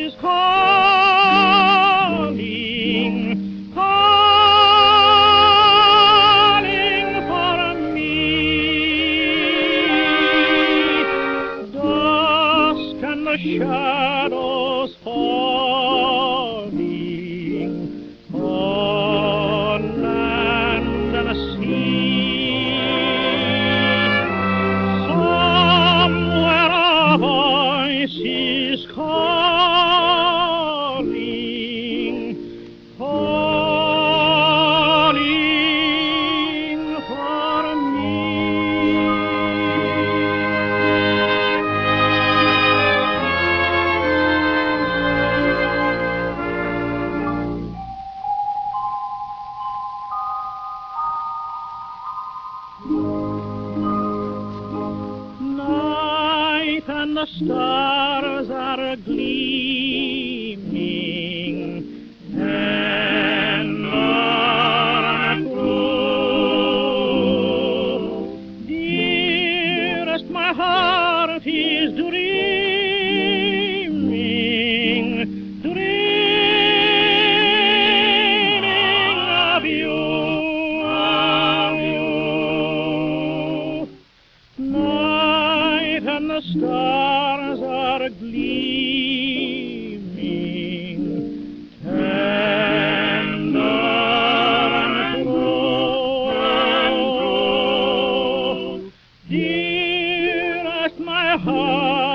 she's calling, calling for me. Dusk and the shadows falling on land and sea. Somewhere a voice is calling, calling for me. Night and the stars are gleaming, tender and true. Dearest, my heart is dreaming, dreaming of you, of you. Night and the stars are gleaming, tender and true. Dearest, my heart